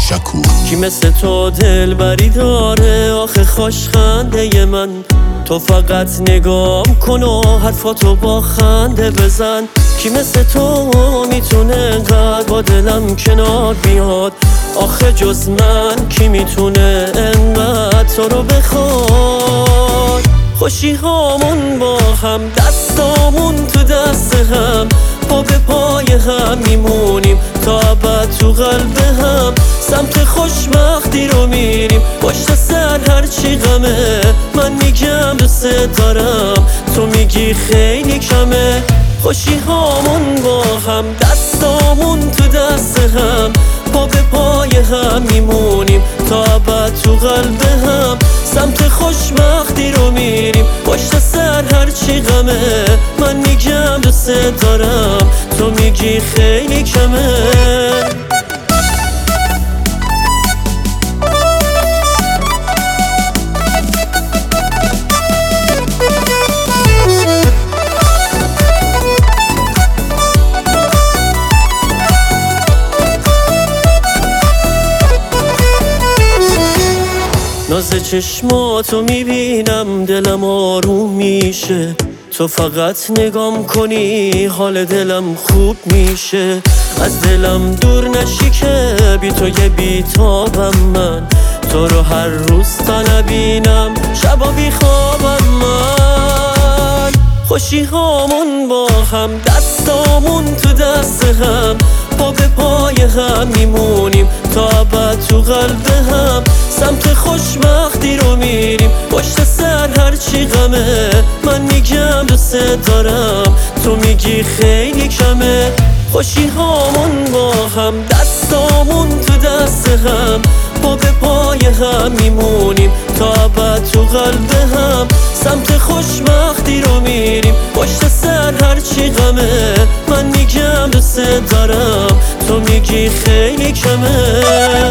شکور. کی مثل تو دلبری داره آخه خوشخنده من؟ تو فقط نگام کن و حرفاتو با خنده بزن. کی مثل تو میتونه انقدر با دلم کنار بیاد؟ آخه جز من کی میتونه انقدر تو رو بخواد؟ خوشی هامون با هم، دستامون تو دست هم، پا به پای هم میمونیم تا ابد تو قلب هم. سمت خوشبختی رو میریم، پشت سر هرچی غمه. من میگم دوست دارم، تو میگی خیلی کمه. خوشی هامون با هم، دستامون تو دست هم، پا به پای هم میمونیم تا ابد تو قلب هم. سمت خوشبختی رو میریم، پشت سر هرچی غمه. من میگم دوست دارم، تو میگی خیلی کمه. ناز چشماتو میبینم دلم آروم میشه. تو فقط نگام کنی حال دلم خوب میشه. از دلم دور نشی که بی تو یه بیتابم من. تو رو هر روز تا نبینم شبا بیخوابم من. خوشی هامون با هم، دستامون تو دست هم، پا به پای هم میمونیم تا ابد تو قلب هم. سمت خوشبختی رو میریم، پشت سر هرچی غمه. من میگم دوست دارم، تو میگی خیلی کمه. خوشی هامون با هم، دستامون تو دست هم، پا به پای هم میمونیم تا ابد تو قلب هم. سمت خوشبختی رو میریم، پشت سر هرچی غمه. من میگم دوست دارم، تو میگی خیلی کمه.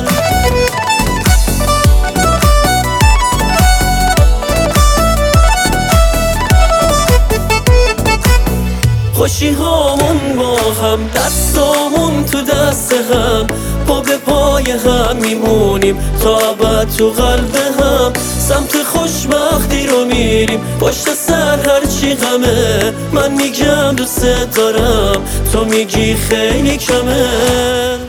خوشی هامون با هم، دستامون تو دست هم، پا به پای هم میمونیم تا ابد تو قلب هم. سمت خوشبختی رو میریم، پشت سر هرچی غمه. من میگم دوست دارم، تو میگی خیلی کمه.